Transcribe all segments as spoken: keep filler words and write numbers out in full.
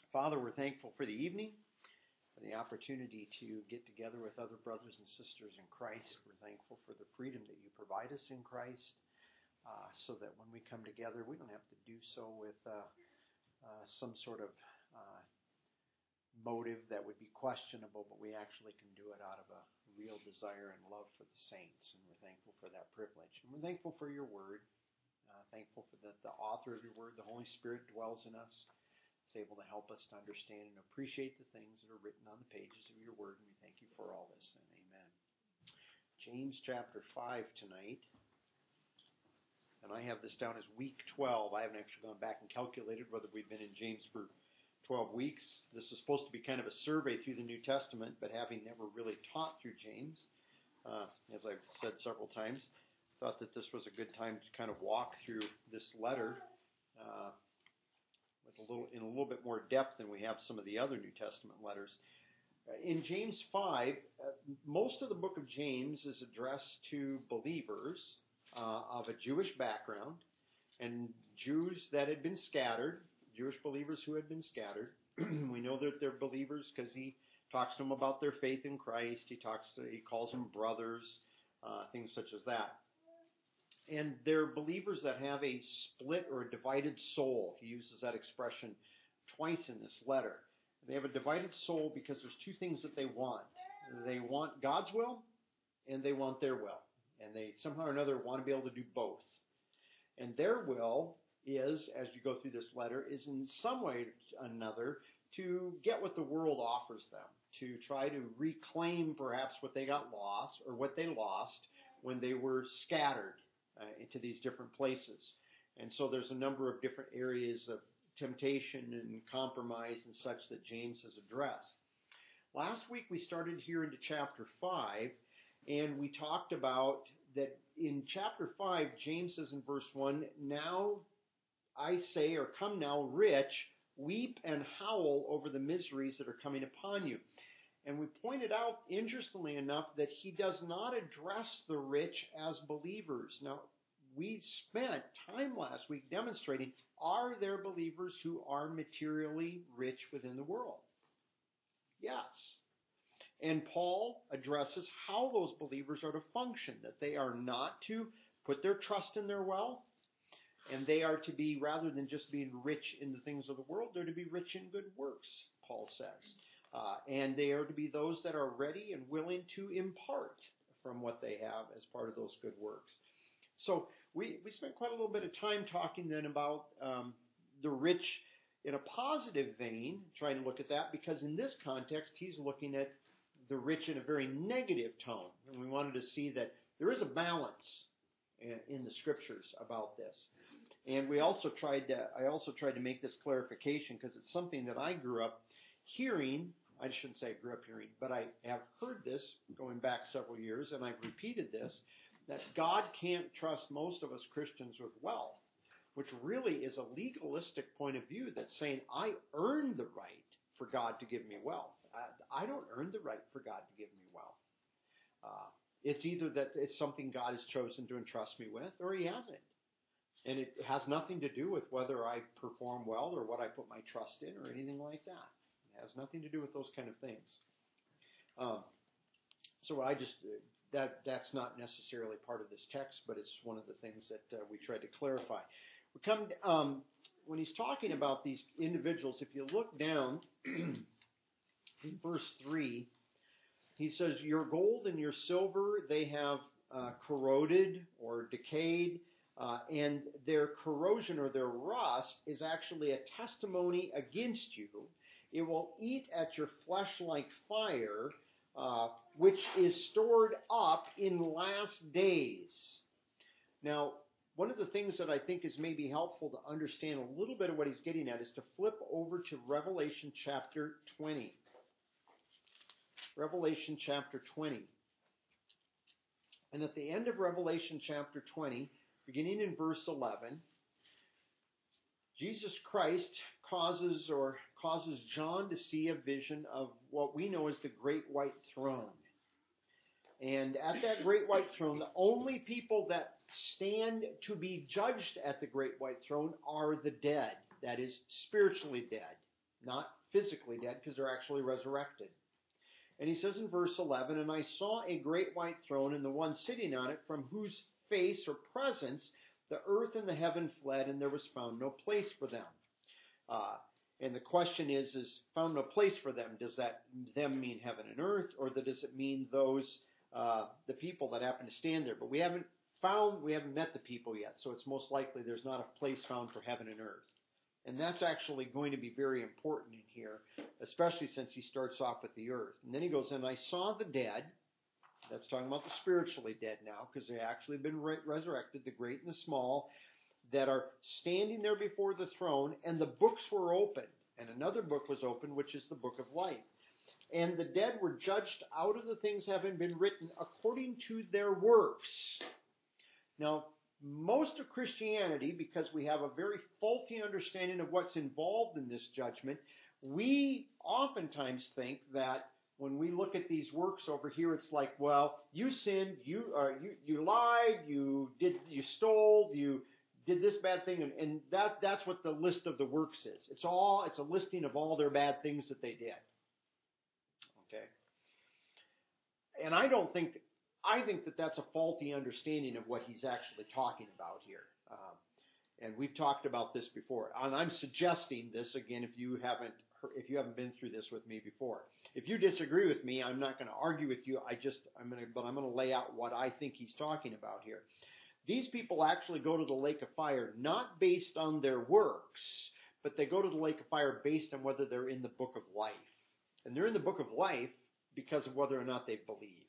Father, we're thankful for the evening, for the opportunity to get together with other brothers and sisters in Christ. We're thankful for the freedom that you provide us in Christ, uh, so that when we come together, we don't have to do so with uh, uh, some sort of uh, motive that would be questionable, but we actually can do it out of a real desire and love for the saints, and we're thankful for that privilege. And we're thankful for your word, uh, thankful for that the author of your word, the Holy Spirit, dwells in us. It's able to help us to understand and appreciate the things that are written on the pages of your word, and we thank you for all this, and amen. James chapter five tonight, and I have this down as week twelve. I haven't actually gone back and calculated whether we've been in James for twelve weeks. This is supposed to be kind of a survey through the New Testament, but having never really taught through James, uh, as I've said several times, thought that this was a good time to kind of walk through this letter uh, with a little in a little bit more depth than we have some of the other New Testament letters. Uh, in James five, uh, most of the book of James is addressed to believers uh, of a Jewish background and Jews that had been scattered, Jewish believers who had been scattered. We know that they're believers because he talks to them about their faith in Christ. He talks to, he calls them brothers, uh, things such as that. And they're believers that have a split or a divided soul. He uses that expression twice in this letter. They have a divided soul because there's two things that they want. They want God's will and they want their will. And they somehow or another want to be able to do both. And their will is, as you go through this letter, is in some way or another to get what the world offers them, to try to reclaim perhaps what they got lost or what they lost when they were scattered uh, into these different places. And so there's a number of different areas of temptation and compromise and such that James has addressed. Last week we started here into chapter five, and we talked about that in chapter five, James says in verse one, "Now I say, or come now, rich, weep and howl over the miseries that are coming upon you." And we pointed out, interestingly enough, that he does not address the rich as believers. Now, we spent time last week demonstrating, are there believers who are materially rich within the world? Yes. And Paul addresses how those believers are to function, that they are not to put their trust in their wealth, and they are to be, rather than just being rich in the things of the world, they're to be rich in good works, Paul says. Uh, and they are to be those that are ready and willing to impart from what they have as part of those good works. So we, we spent quite a little bit of time talking then about um, the rich in a positive vein, trying to look at that, because in this context, he's looking at the rich in a very negative tone. And we wanted to see that there is a balance in the scriptures about this. And we also tried to, I also tried to make this clarification because it's something that I grew up hearing. I shouldn't say I grew up hearing, but I have heard this going back several years, and I've repeated this, that God can't trust most of us Christians with wealth, which really is a legalistic point of view that's saying, I earn the right for God to give me wealth. I, I don't earn the right for God to give me wealth. Uh, It's either that it's something God has chosen to entrust me with, or he hasn't. And it has nothing to do with whether I perform well or what I put my trust in or anything like that. It has nothing to do with those kind of things. Um, so I just, that that's not necessarily part of this text, but it's one of the things that uh, we tried to clarify. We come, um, when he's talking about these individuals, if you look down in verse three, he says, your gold and your silver, they have uh, corroded or decayed, uh, and their corrosion or their rust is actually a testimony against you. It will eat at your flesh like fire, uh, which is stored up in last days. Now, one of the things that I think is maybe helpful to understand a little bit of what he's getting at is to flip over to Revelation chapter twenty. Revelation chapter twenty. And at the end of Revelation chapter twenty, beginning in verse eleven, Jesus Christ causes or causes John to see a vision of what we know as the great white throne. And at that great white throne, the only people that stand to be judged at the great white throne are the dead, that is, spiritually dead. not physically dead because they're actually resurrected. And he says in verse eleven, and I saw a great white throne and the one sitting on it, from whose face or presence the earth and the heaven fled, and there was found no place for them. Uh, and the question is, is found no place for them. Does that them mean heaven and earth, or does it mean those, uh, the people that happen to stand there? But we haven't found, we haven't met the people yet, so it's most likely there's not a place found for heaven and earth. And that's actually going to be very important in here, especially since he starts off with the earth. And then he goes, and I saw the dead. That's talking about the spiritually dead now, because they actually have been re- resurrected, the great and the small, that are standing there before the throne, and the books were opened. And another book was opened, which is the book of life. And the dead were judged out of the things having been written according to their works. Now, most of Christianity, because we have a very faulty understanding of what's involved in this judgment, we oftentimes think that when we look at these works over here, it's like, well, you sinned, you uh, you you lied, you did, you stole, you did this bad thing, and, and that that's what the list of the works is. It's all it's a listing of all their bad things that they did. Okay, and I don't think. I think that that's a faulty understanding of what he's actually talking about here. Um, and we've talked about this before. And I'm suggesting this again if you haven't if you haven't been through this with me before. If you disagree with me, I'm not going to argue with you. I just I'm going to but I'm going to lay out what I think he's talking about here. These people actually go to the lake of fire not based on their works, but they go to the lake of fire based on whether they're in the book of life. And they're in the book of life because of whether or not they believe.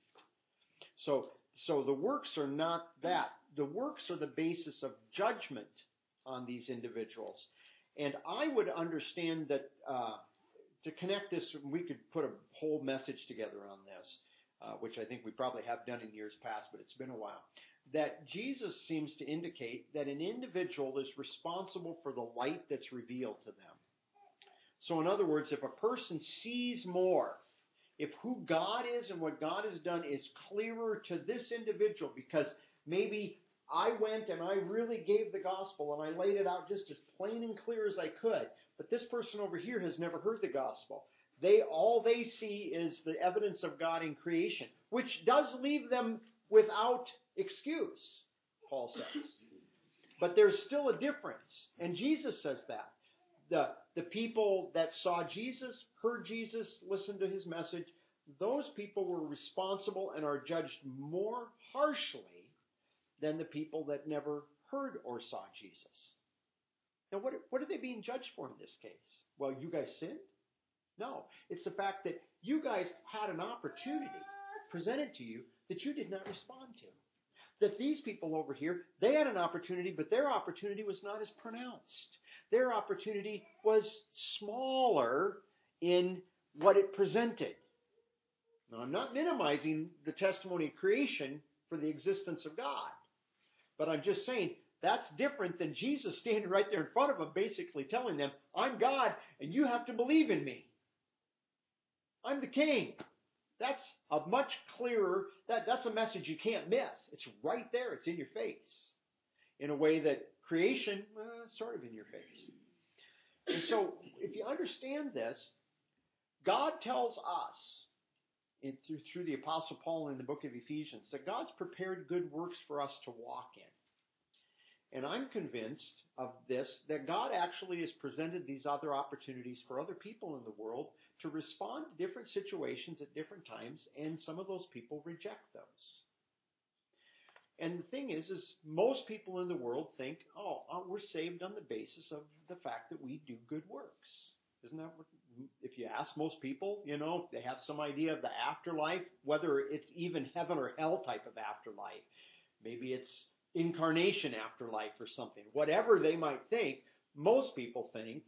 So, so the works are not that. The works are the basis of judgment on these individuals. And I would understand that uh, to connect this, we could put a whole message together on this, uh, which I think we probably have done in years past, but it's been a while. That Jesus seems to indicate that an individual is responsible for the light that's revealed to them. So in other words, if a person sees more, if who God is and what God has done is clearer to this individual, because maybe I went and I really gave the gospel and I laid it out just as plain and clear as I could, but this person over here has never heard the gospel. They all they see is the evidence of God in creation, which does leave them without excuse, Paul says. But there's still a difference, and Jesus says that. The, the people that saw Jesus, heard Jesus, listened to his message, those people were responsible and are judged more harshly than the people that never heard or saw Jesus. Now, what, what are they being judged for in this case? Well, you guys sinned? No. It's the fact that you guys had an opportunity presented to you that you did not respond to. That these people over here, they had an opportunity, but their opportunity was not as pronounced. Their opportunity was smaller in what it presented. Now, I'm not minimizing the testimony of creation for the existence of God. But I'm just saying that's different than Jesus standing right there in front of them basically telling them, I'm God and you have to believe in me. I'm the king. That's a much clearer, that, that's a message you can't miss. It's right there. It's in your face. In a way that creation, uh, sort of in your face. And so, if you understand this, God tells us, in, through, through the Apostle Paul in the book of Ephesians, that God's prepared good works for us to walk in. And I'm convinced of this, that God actually has presented these other opportunities for other people in the world to respond to different situations at different times, and some of those people reject those. And the thing is, is most people in the world think, oh, we're saved on the basis of the fact that we do good works. Isn't that what, if you ask most people, you know, they have some idea of the afterlife, whether it's even heaven or hell type of afterlife. Maybe it's incarnation afterlife or something. Whatever they might think, most people think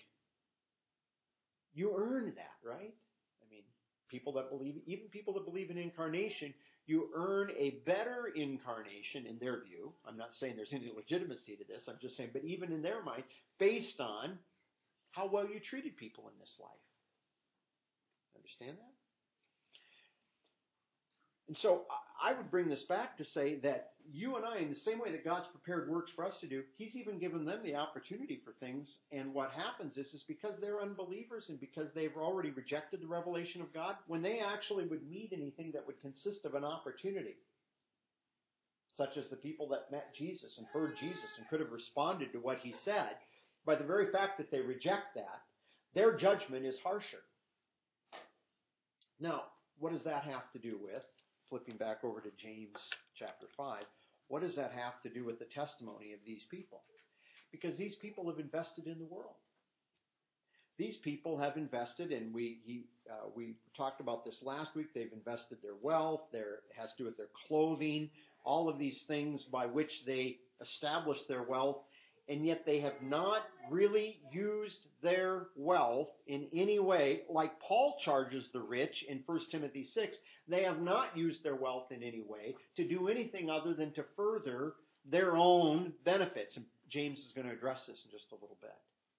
you earn that, right? I mean, people that believe, even people that believe in incarnation, you earn a better incarnation in their view. I'm not saying there's any legitimacy to this. I'm just saying, but even in their mind, based on how well you treated people in this life. Understand And so I would bring this back to say that you and I, in the same way that God's prepared works for us to do, He's even given them the opportunity for things. And what happens is, is because they're unbelievers and because they've already rejected the revelation of God, when they actually would meet anything that would consist of an opportunity, such as the people that met Jesus and heard Jesus and could have responded to what He said, by the very fact that they reject that, their judgment is harsher. Now, what does that have to do with, flipping back over to James chapter five, what does that have to do with the testimony of these people? Because these people have invested in the world. These people have invested, and we he, uh, we talked about this last week, they've invested their wealth, their, it has to do with their clothing, all of these things by which they establish their wealth, and yet they have not really used their wealth in any way, like Paul charges the rich in First Timothy six, they have not used their wealth in any way to do anything other than to further their own benefits. And James is going to address this in just a little bit.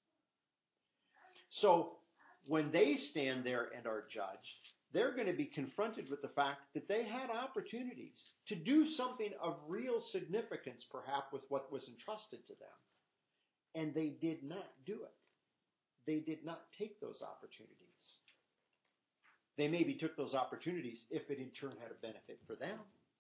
So when they stand there and are judged, they're going to be confronted with the fact that they had opportunities to do something of real significance, perhaps, with what was entrusted to them. And they did not do it. They did not take those opportunities. They maybe took those opportunities if it in turn had a benefit for them.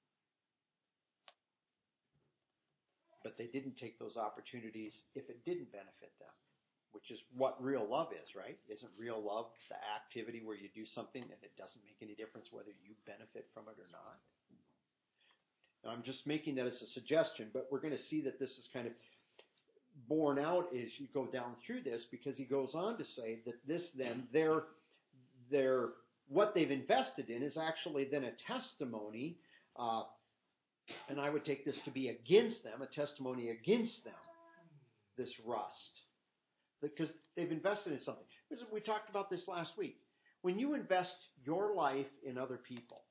But they didn't take those opportunities if it didn't benefit them, which is what real love is, right? Isn't real love the activity where you do something and it doesn't make any difference whether you benefit from it or not? Now, I'm just making that as a suggestion, but we're going to see that this is kind of borne out as you go down through this, because he goes on to say that this then, their, their, what they've invested in is actually then a testimony, uh, and I would take this to be against them, a testimony against them, this rust. Because they've invested in something. We talked about this last week. When you invest your life in other people,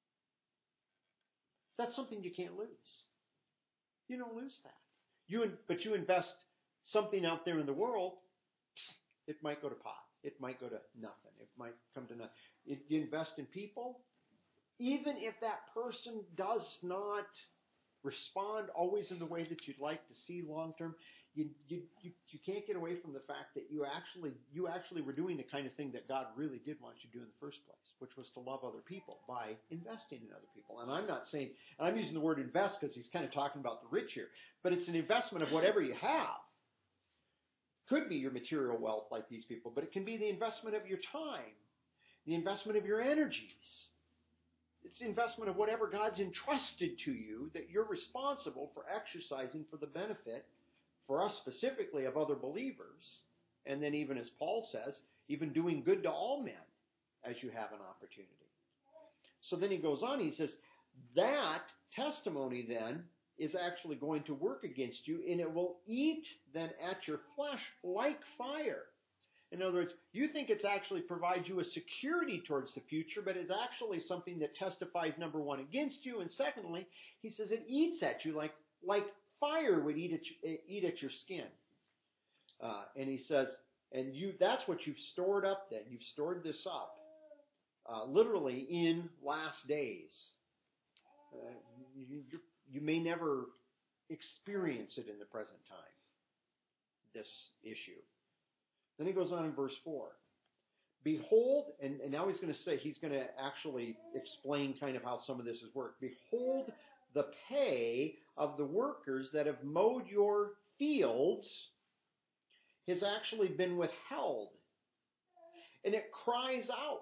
that's something you can't lose. You don't lose that. You, but you invest something out there in the world, it might go to pot. It might go to nothing. It might come to nothing. If you invest in people, even if that person does not respond always in the way that you'd like to see long term, you, you you you can't get away from the fact that you actually you actually were doing the kind of thing that God really did want you to do in the first place, which was to love other people by investing in other people. And I'm not saying, and I'm using the word invest because he's kind of talking about the rich here, but it's an investment of whatever you have. Could be your material wealth like these people, but it can be the investment of your time, the investment of your energies. It's the investment of whatever God's entrusted to you that you're responsible for exercising for the benefit, for us specifically, of other believers. And then even as Paul says, even doing good to all men as you have an opportunity. So then he goes on, he says, that testimony then is actually going to work against you, and it will eat then at your flesh like fire. In other words, you think it's actually provides you a security towards the future, but it's actually something that testifies, number one, against you, and secondly, he says it eats at you like like fire would eat at you, eat at your skin. Uh, and he says, and you that's what you've stored up then. You've stored this up, uh, literally in last days. Uh, you, you, you may never experience it in the present time, this issue. Then he goes on in verse four. Behold, and, and now he's going to say, he's going to actually explain kind of how some of this has worked. Behold, the pay of the workers that have mowed your fields has actually been withheld. And it cries out.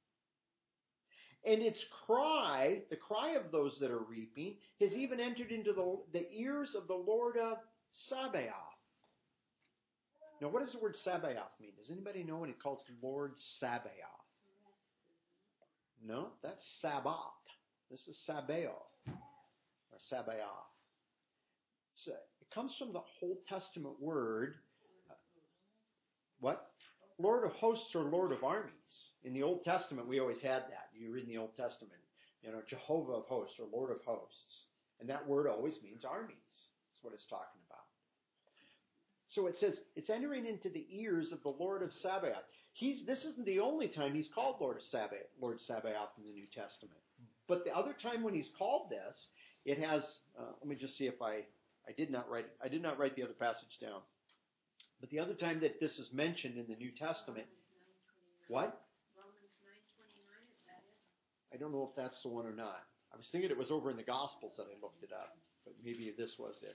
And its cry, the cry of those that are reaping, has even entered into the, the ears of the Lord of Sabaoth. Now, what does the word Sabaoth mean? Does anybody know when it calls the Lord Sabaoth? No, that's Sabbath. This is Sabaoth, or Sabaoth. So it comes from the Old Testament word, uh, what? Lord of hosts or Lord of armies. In the Old Testament, we always had that. You read in the Old Testament, you know, Jehovah of hosts or Lord of hosts. And that word always means armies. That's what it's talking about. So it says, it's entering into the ears of the Lord of Sabaoth. He's, this isn't the only time he's called Lord of Sabaoth, Lord Sabaoth in the New Testament. But the other time when he's called this, it has, uh, let me just see if I, I did not write, I did not write the other passage down. But the other time that this is mentioned in the New Testament, what? Romans nine twenty-nine, is that it? I don't know if that's the one or not. I was thinking it was over in the Gospels that I looked it up, but maybe this was it.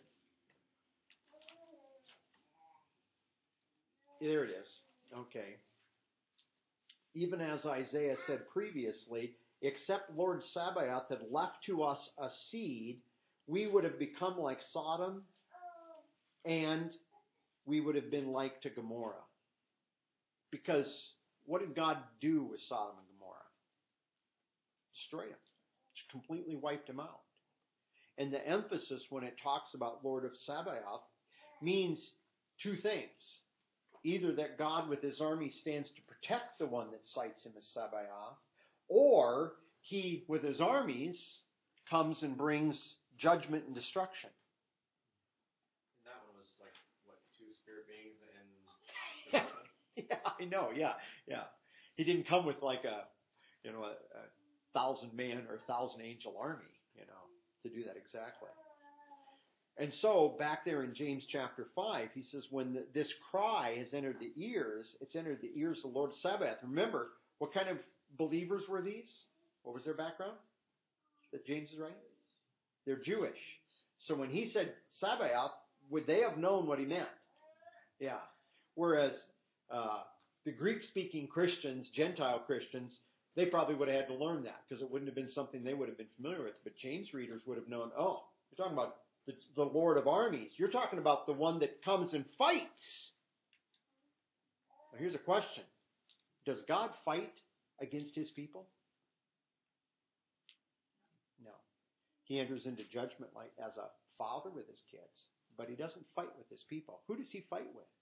There it is. Okay. Even as Isaiah said previously, except Lord Sabaoth had left to us a seed, we would have become like Sodom, and we would have been like to Gomorrah. Because what did God do with Sodom and Gomorrah? Destroyed them. Just completely wiped them out. And the emphasis when it talks about Lord of Sabaoth means two things. Either that God with his army stands to protect the one that cites him as Sabaoth, or he with his armies comes and brings judgment and destruction. And that one was like, what, two spirit beings and... Yeah, I know, yeah, yeah. He didn't come with like a, you know, a, a thousand man or a thousand angel army, you know, to do that exactly. And so, back there in James chapter five, he says, when the, this cry has entered the ears, it's entered the ears of the Lord Sabaoth. Remember, what kind of believers were these? What was their background that James is writing? They're Jewish. So when he said Sabaoth, would they have known what he meant? Yeah. Whereas uh, the Greek-speaking Christians, Gentile Christians, they probably would have had to learn that because it wouldn't have been something they would have been familiar with. But James readers would have known, oh, you're talking about The, the Lord of armies. You're talking about the one that comes and fights. Now here's a question. Does God fight against his people? No. He enters into judgment like as a father with his kids, but he doesn't fight with his people. Who does he fight with?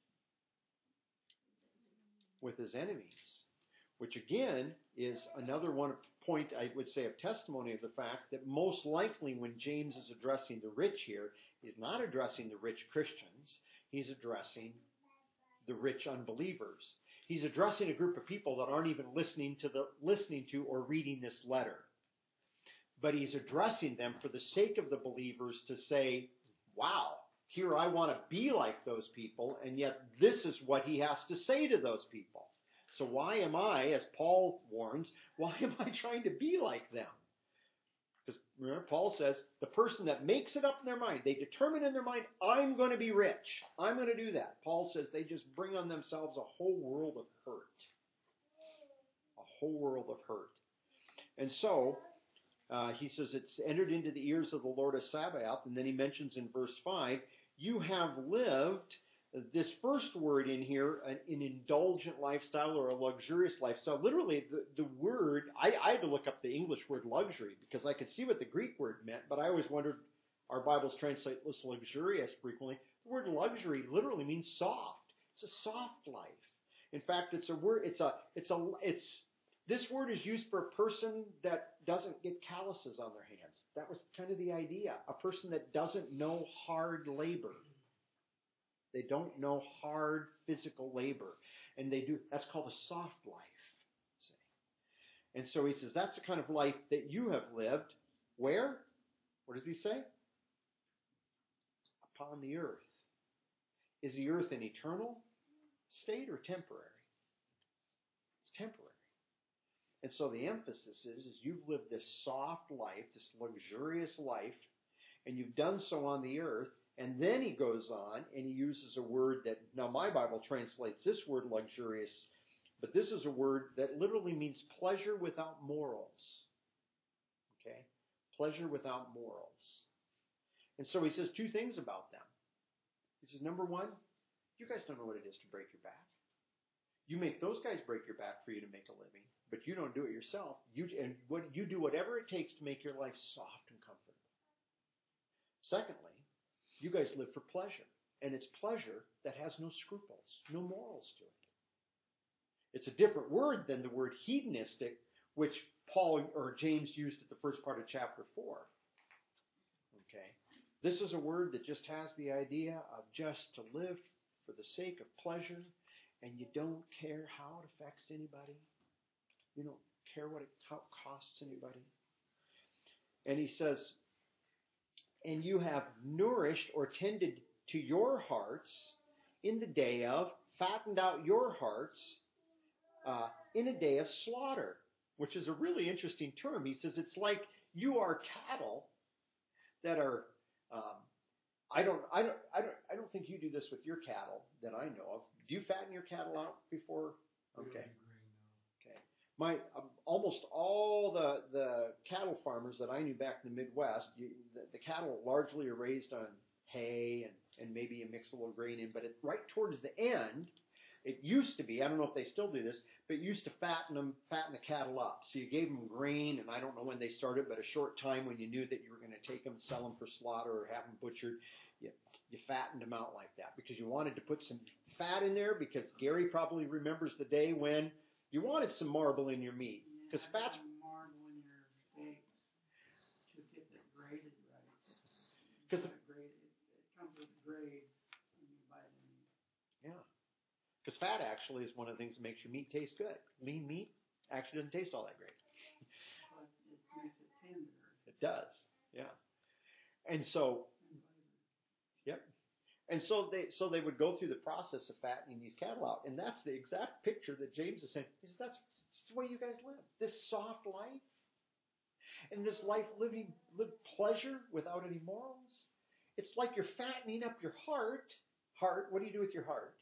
With his enemies. Which again is another one point, I would say, of testimony of the fact that most likely when James is addressing the rich here, he's not addressing the rich Christians. He's addressing the rich unbelievers. He's addressing a group of people that aren't even listening to the listening to or reading this letter. But he's addressing them for the sake of the believers to say, wow, here I want to be like those people, and yet this is what he has to say to those people. So why am I, as Paul warns, why am I trying to be like them? Because remember, Paul says, the person that makes it up in their mind, they determine in their mind, I'm going to be rich. I'm going to do that. Paul says they just bring on themselves a whole world of hurt. A whole world of hurt. And so, uh, he says it's entered into the ears of the Lord of Sabaoth, and then he mentions in verse five, you have lived... This first word in here, an, an indulgent lifestyle or a luxurious lifestyle, literally the, the word, I, I had to look up the English word luxury because I could see what the Greek word meant, but I always wondered, our Bibles translate this luxurious frequently. The word luxury literally means soft. It's a soft life. In fact, it's a word, it's a, it's a, it's, this word is used for a person that doesn't get calluses on their hands. That was kind of the idea. A person that doesn't know hard labor. They don't know hard physical labor. And they do, that's called a soft life. See? And so he says, that's the kind of life that you have lived. Where? What does he say? Upon the earth. Is the earth an eternal state or temporary? It's temporary. And so the emphasis is, is you've lived this soft life, this luxurious life, and you've done so on the earth. And then he goes on and he uses a word that, now my Bible translates this word luxurious, but this is a word that literally means pleasure without morals. Okay? Pleasure without morals. And so he says two things about them. He says, number one, you guys don't know what it is to break your back. You make those guys break your back for you to make a living, but you don't do it yourself. You, and what, you do whatever it takes to make your life soft and comfortable. Secondly, you guys live for pleasure, and it's pleasure that has no scruples, no morals to it. It's a different word than the word hedonistic, which Paul or James used at the first part of chapter four. Okay, this is a word that just has the idea of just to live for the sake of pleasure, and you don't care how it affects anybody. You don't care what it costs anybody. And he says, and you have nourished or tended to your hearts in the day of, fattened out your hearts uh, in a day of slaughter, which is a really interesting term. He says it's like you are cattle that are. Um, I don't. I don't. I don't. I don't think you do this with your cattle that I know of. Do you fatten your cattle out before? Okay. Okay. My um, almost all the the cattle farmers that I knew back in the Midwest, you, the, the cattle largely are raised on hay and and maybe you mix a little grain in. But it, right towards the end, it used to be. I don't know if they still do this, but you used to fatten them, fatten the cattle up. So you gave them grain, and I don't know when they started, but a short time when you knew that you were going to take them, sell them for slaughter, or have them butchered. You, you fattened them out like that because you wanted to put some fat in there because Gary probably remembers the day when you wanted some marble in your meat. Because Yeah, fat's marble in your steaks to get it graded right. because It, it comes with a grade when you buy the meat. yeah, because fat actually is one of the things that makes your meat taste good. Lean meat actually doesn't taste all that great. But it makes it tender. It does, yeah. And so. Yep. And so they so they would go through the process of fattening these cattle out, and that's the exact picture that James is saying. He says that's, that's the way you guys live. This soft life, and this life living live pleasure without any morals. It's like you're fattening up your heart. Heart. What do you do with your heart?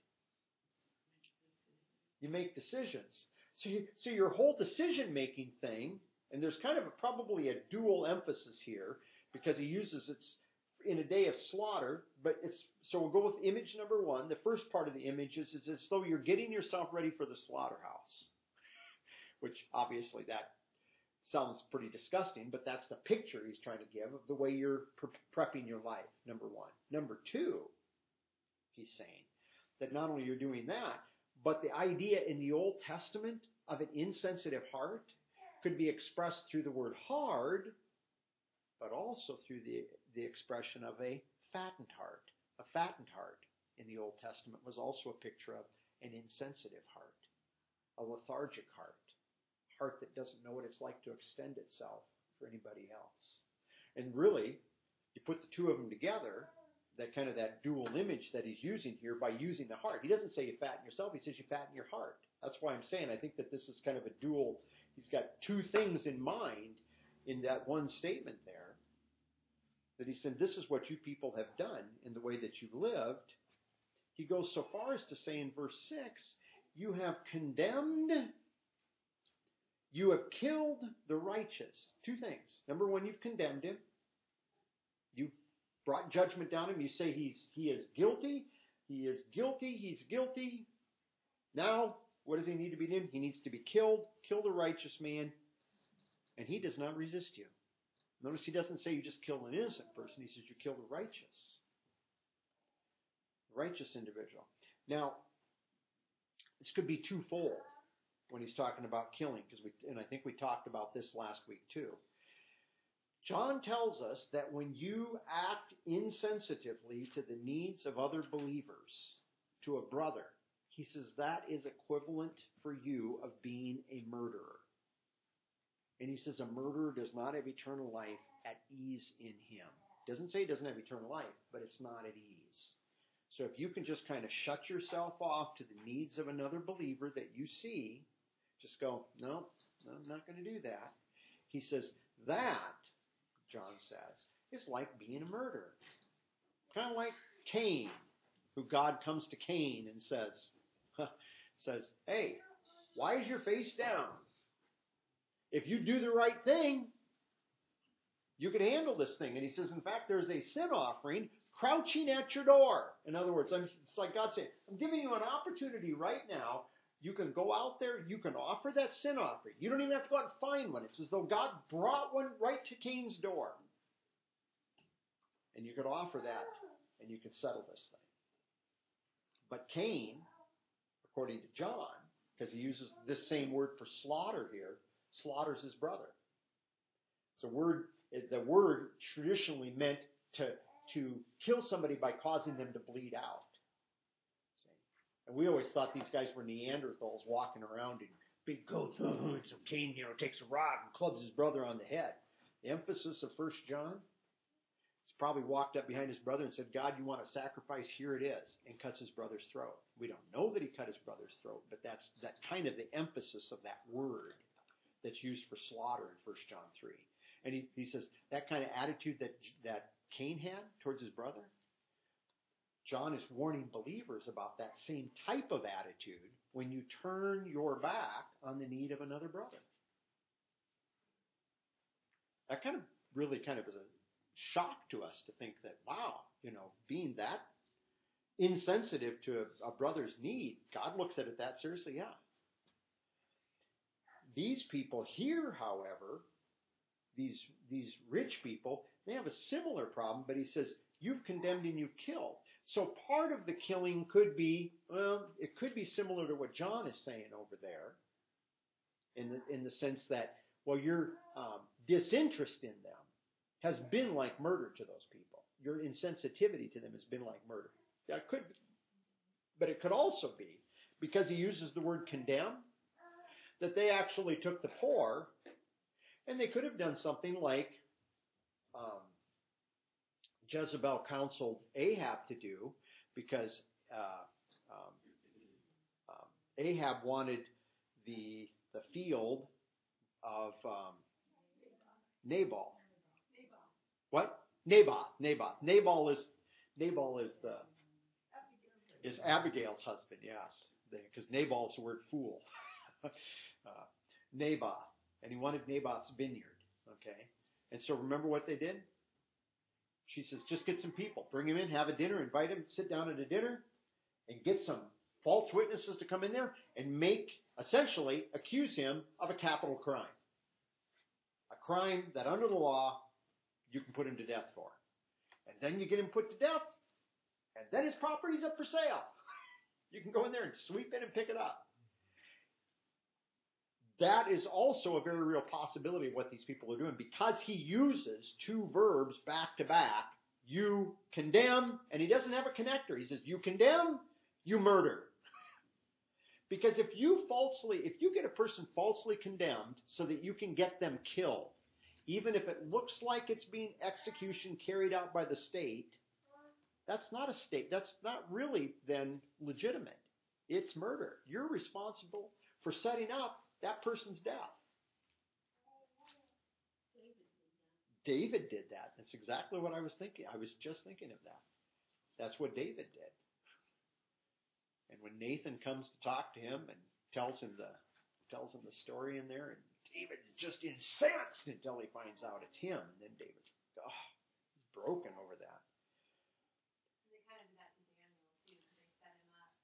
You make decisions. So you, so your whole decision making thing, and there's kind of a, probably a dual emphasis here because he uses it's. In a day of slaughter, but it's so we'll go with image number one. The first part of the image is, is as though you're getting yourself ready for the slaughterhouse, which obviously that sounds pretty disgusting, but that's the picture he's trying to give of the way you're pre- prepping your life, number one. Number two, he's saying that not only you're doing that, but the idea in the Old Testament of an insensitive heart could be expressed through the word hard, but also through the, the expression of a fattened heart. A fattened heart in the Old Testament was also a picture of an insensitive heart, a lethargic heart, a heart that doesn't know what it's like to extend itself for anybody else. And really, you put the two of them together, that kind of that dual image that he's using here by using the heart. He doesn't say you fatten yourself, he says you fatten your heart. That's why I'm saying I think that this is kind of a dual, he's got two things in mind in that one statement there. That he said, this is what you people have done in the way that you've lived. He goes so far as to say in verse six, you have condemned, you have killed the righteous. Two things. Number one, you've condemned him. You've brought judgment down on him. You say he's he is guilty. He is guilty. He's guilty. Now, what does he need to be done? He needs to be killed. Kill the righteous man. And he does not resist you. Notice he doesn't say you just kill an innocent person. He says you kill the righteous. The righteous individual. Now, this could be twofold when he's talking about killing, because we, and I think we talked about this last week too. John tells us that when you act insensitively to the needs of other believers, to a brother, he says that is equivalent for you of being a murderer. And he says a murderer does not have eternal life at ease in him. Doesn't say he doesn't have eternal life, but it's not at ease. So if you can just kind of shut yourself off to the needs of another believer that you see, just go, no, I'm not going to do that. He says that, John says, is like being a murderer. Kind of like Cain, who God comes to Cain and says, huh, says, hey, why is your face down? If you do the right thing, you can handle this thing. And he says, in fact, there's a sin offering crouching at your door. In other words, I'm, it's like God saying, I'm giving you an opportunity right now. You can go out there, you can offer that sin offering. You don't even have to go out and find one. It's as though God brought one right to Cain's door. And you could offer that, and you could settle this thing. But Cain, according to John, because he uses this same word for slaughter here, slaughters his brother. It's a word, the word traditionally meant to, to kill somebody by causing them to bleed out. And we always thought these guys were Neanderthals walking around in big coats. Oh, so Cain, you know, takes a rod and clubs his brother on the head. The emphasis of First John, he's probably walked up behind his brother and said, God, you want a sacrifice? Here it is, and cuts his brother's throat. We don't know that he cut his brother's throat, but that's that kind of the emphasis of that word that's used for slaughter in First John three. And he, he says that kind of attitude that that Cain had towards his brother, John is warning believers about that same type of attitude when you turn your back on the need of another brother. That kind of really kind of is a shock to us to think that, wow, you know, being that insensitive to a, a brother's need, God looks at it that seriously, yeah. These people here, however, these these rich people, they have a similar problem, but he says, you've condemned and you've killed. So part of the killing could be, well, it could be similar to what John is saying over there, in the in the sense that, well, your um, disinterest in them has been like murder to those people. Your insensitivity to them has been like murder. That could be, but it could also be, because he uses the word condemn, that they actually took the poor, and they could have done something like um, Jezebel counseled Ahab to do, because uh, um, um, Ahab wanted the the field of um, Nabal. What? Naboth. Naboth. Nabal is Nabal is the is Abigail's husband. Yes, because Nabal is the word fool. uh, Naboth, and he wanted Naboth's vineyard. Okay, and so remember what they did? She says, just get some people, bring him in, have a dinner, invite him, sit down at a dinner, and get some false witnesses to come in there and make, essentially, accuse him of a capital crime. A crime that under the law, you can put him to death for. And then you get him put to death, and then his property's up for sale. You can go in there and sweep it and pick it up. That is also a very real possibility of what these people are doing, because he uses two verbs back to back. You condemn, and he doesn't have a connector. He says, you condemn, you murder. Because if you falsely, if you get a person falsely condemned so that you can get them killed, even if it looks like it's being execution carried out by the state, that's not a state. That's not really then legitimate. It's murder. You're responsible for setting up that person's death. David did that. That's exactly what I was thinking. I was just thinking of that. That's what David did. And when Nathan comes to talk to him and tells him the tells him the story in there, and David is just incensed until he finds out it's him. And then David's oh, he's broken over that. They kind of did that to Daniel too, because they set him up.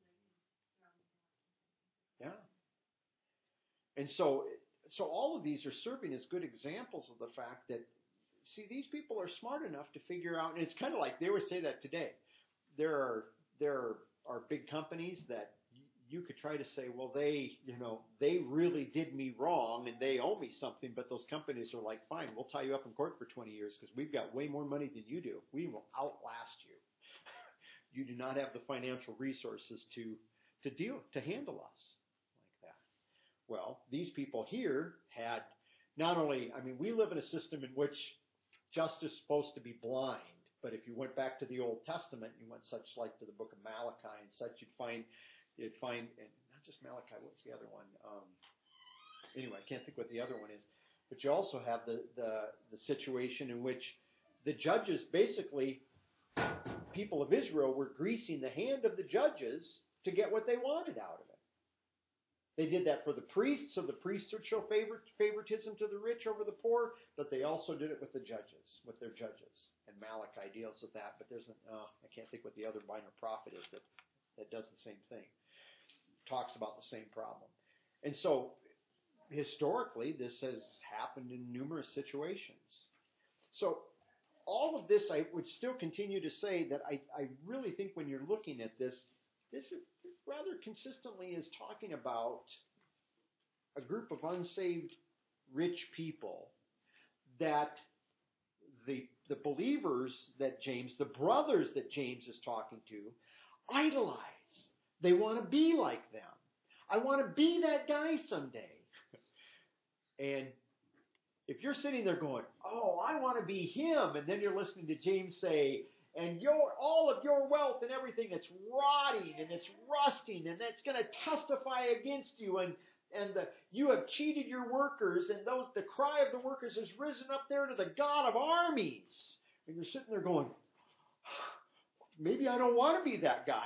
Yeah. And so, so all of these are serving as good examples of the fact that, see, these people are smart enough to figure out, and it's kind of like they would say that today. There are there are, are big companies that you could try to say, well, they, you know, they really did me wrong and they owe me something, but those companies are like, fine, we'll tie you up in court for twenty years because we've got way more money than you do. We will outlast you. You do not have the financial resources to to deal to handle us. Well, these people here had not only, I mean, we live in a system in which justice is supposed to be blind, but if you went back to the Old Testament, you went such like to the book of Malachi and such, you'd find, you'd find, and not just Malachi, what's the other one? Um, anyway, I can't think what the other one is, but you also have the, the, the situation in which the judges, basically, people of Israel were greasing the hand of the judges to get what they wanted out of it. They did that for the priests, so the priests would show favor, favoritism to the rich over the poor, but they also did it with the judges, with their judges. And Malachi deals with that, but there's an, oh, I can't think what the other minor prophet is that, that does the same thing. Talks about the same problem. And so, historically, this has happened in numerous situations. So, all of this, I would still continue to say that I, I really think when you're looking at this, This, is, this rather consistently is talking about a group of unsaved rich people that the, the believers that James, the brothers that James is talking to, idolize. They want to be like them. I want to be that guy someday. And If you're sitting there going, oh, I want to be him, and then you're listening to James say, and your all of your wealth and everything, it's rotting and it's rusting and it's going to testify against you, and and the, you have cheated your workers, and those the cry of the workers has risen up there to the God of armies. And you're sitting there going, maybe I don't want to be that guy.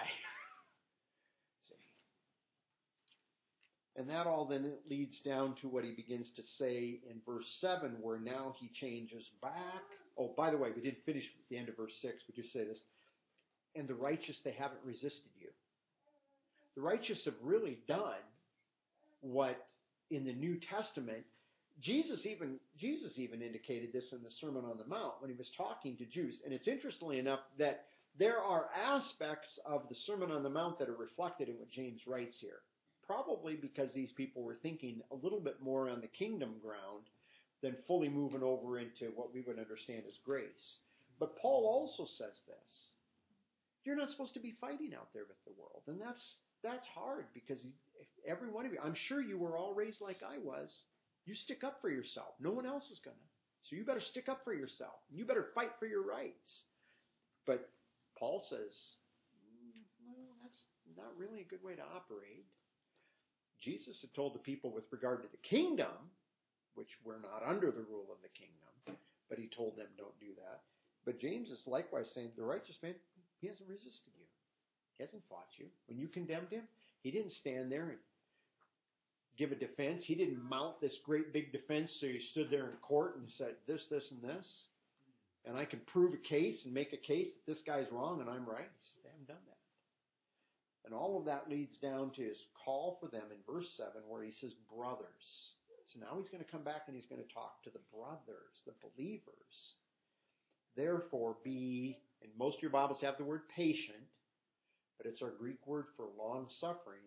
And that all then leads down to what he begins to say in verse seven, where now he changes back. Oh, by the way, we didn't finish at the end of verse six. We just say this. And the righteous, they haven't resisted you. The righteous have really done what in the New Testament, Jesus even Jesus even indicated this in the Sermon on the Mount when he was talking to Jews. And it's interestingly enough that there are aspects of the Sermon on the Mount that are reflected in what James writes here. Probably because these people were thinking a little bit more on the kingdom ground than fully moving over into what we would understand as grace. But Paul also says this. You're not supposed to be fighting out there with the world. And that's that's hard because every one of you, I'm sure you were all raised like I was. You stick up for yourself. No one else is going to. So you better stick up for yourself. You better fight for your rights. But Paul says, no, that's not really a good way to operate. Jesus had told the people with regard to the kingdom, which we're not under the rule of the kingdom, but he told them don't do that. But James is likewise saying the righteous man, he hasn't resisted you. He hasn't fought you. When you condemned him, he didn't stand there and give a defense. He didn't mount this great big defense, so he stood there in court and said this, this, and this. And I can prove a case and make a case that this guy's wrong and I'm right. He says, they haven't done that. And all of that leads down to his call for them in verse seven where he says, brothers. So now he's going to come back and he's going to talk to the brothers, the believers. Therefore be, and most of your Bibles have the word patient, but it's our Greek word for long-suffering.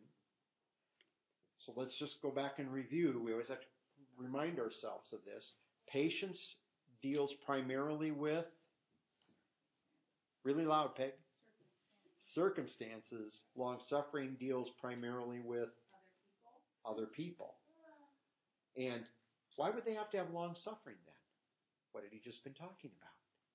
So let's just go back and review. We always have to remind ourselves of this. Patience deals primarily with, really loud, Peg. Circumstances. Long-suffering deals primarily with other people. And why would they have to have long-suffering then? What had he just been talking about?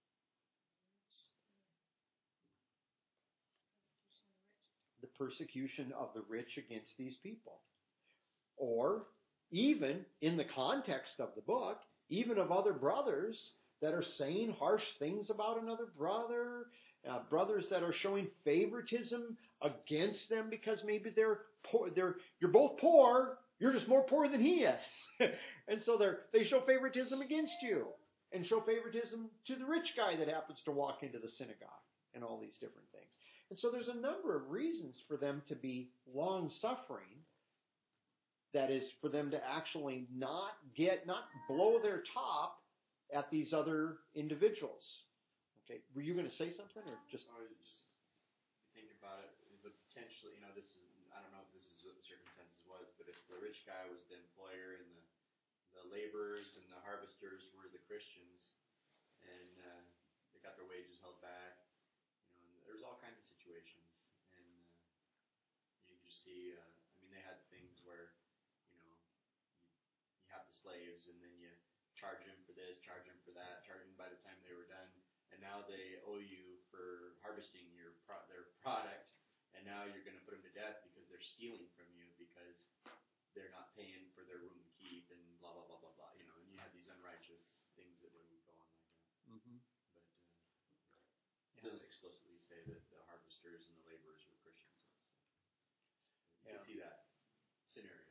The persecution of the rich against these people. Or even in the context of the book, even of other brothers that are saying harsh things about another brother, Uh, brothers that are showing favoritism against them because maybe they're poor, they're you're both poor, you're just more poor than he is, and so they they show favoritism against you and show favoritism to the rich guy that happens to walk into the synagogue and all these different things. And so there's a number of reasons for them to be long suffering. That is for them to actually not get not blow their top at these other individuals. Okay, were you going to say something, or just? I was just thinking about it. The potential, you know, this is, I don't know if this is what the circumstances was, but if the rich guy was the employer and the the laborers and the harvesters were the Christians, and uh, they got their wages held back, you know, and there's all kinds of situations, and uh, you can just see. Uh, I mean, they had things where, you know, you, you have the slaves, and then you charge them for this, charge them for that, charge them by the time they were done. And now they owe you for harvesting your pro- their product, and now you're going to put them to death because they're stealing from you because they're not paying for their room and keep and blah blah blah blah blah. You know, and you have these unrighteous things that would go on like that. Mm-hmm. But uh, it doesn't explicitly say that the harvesters and the laborers were Christians. So you Yeah. can see that scenario.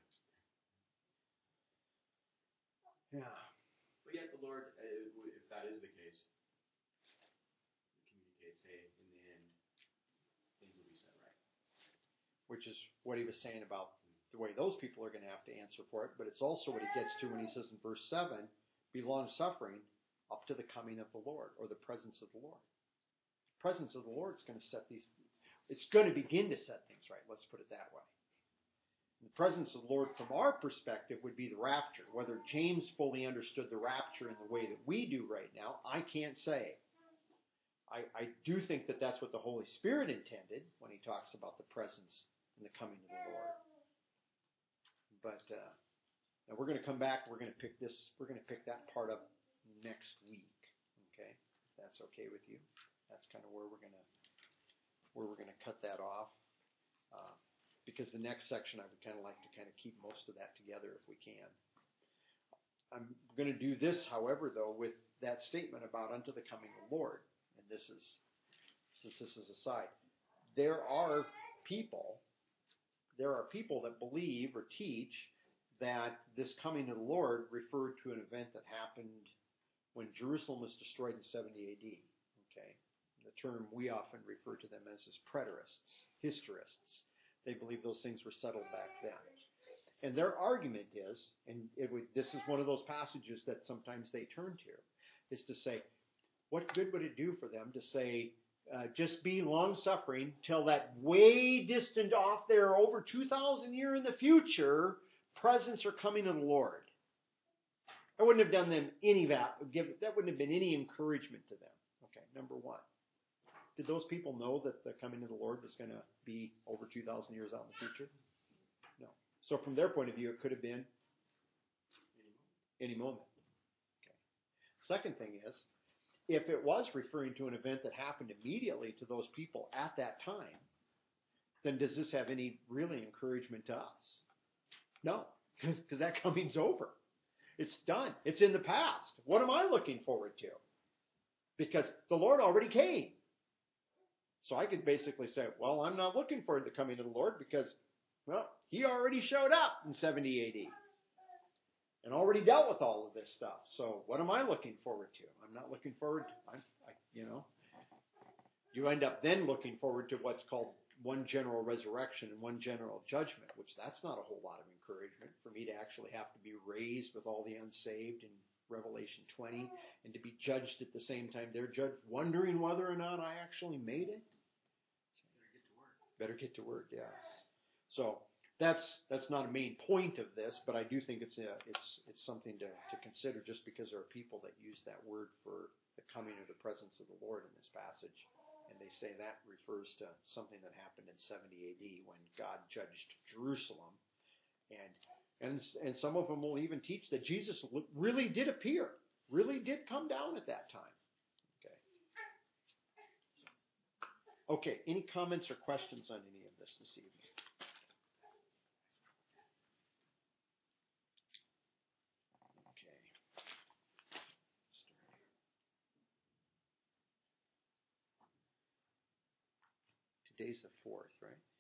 Yeah. But yet the Lord, uh, if that is the case, hey, in the end, things will be set right. Which is what he was saying about the way those people are going to have to answer for it, but it's also what he gets to when he says in verse seven, be long-suffering up to the coming of the Lord, or the presence of the Lord. The presence of the Lord is going to set these, it's going to begin to set things right, let's put it that way. The presence of the Lord from our perspective would be the rapture. Whether James fully understood the rapture in the way that we do right now, I can't say. I, I do think that that's what the Holy Spirit intended when he talks about the presence and the coming of the Lord. But uh, Now we're going to come back. We're going to pick this. We're going to pick that part up next week. Okay, if that's okay with you. That's kind of where we're going to where we're going to cut that off. Uh, because the next section I would kind of like to kind of keep most of that together if we can. I'm going to do this, however, though, with that statement about unto the coming of the Lord. And this is, since this is aside, there are people, there are people that believe or teach that this coming of the Lord referred to an event that happened when Jerusalem was destroyed in seventy A D. Okay, the term we often refer to them as is preterists, historists. They believe those things were settled back then. And their argument is, and it would, this is one of those passages that sometimes they turn to, is to say, what good would it do for them to say, uh, just be long-suffering till that way distant off there, over two thousand years in the future, presents are coming of the Lord. That wouldn't have done them any value, give, that wouldn't have been any encouragement to them. Okay, number one. Did those people know that the coming of the Lord was going to be over two thousand years out in the future? No. So from their point of view, it could have been any moment. Okay. Second thing is, if it was referring to an event that happened immediately to those people at that time, then does this have any really encouragement to us? No, because that coming's over. It's done. It's in the past. What am I looking forward to? Because the Lord already came. So I could basically say, well, I'm not looking forward to the coming of the Lord because, well, He already showed up in seventy A D and already dealt with all of this stuff. So what am I looking forward to? I'm not looking forward to, I'm, I, you know, you end up then looking forward to what's called one general resurrection and one general judgment, which that's not a whole lot of encouragement for me to actually have to be raised with all the unsaved in Revelation twenty and to be judged at the same time they're judged, wondering whether or not I actually made it. Better get to work, yeah. So that's that's not a main point of this, but I do think it's a, it's it's something to, to consider just because there are people that use that word for the coming or the presence of the Lord in this passage. And they say that refers to something that happened in seventy A D when God judged Jerusalem. And and and some of them will even teach that Jesus really did appear, really did come down at that time. Okay, any comments or questions on any of this this evening? Okay. Today's the fourth, right?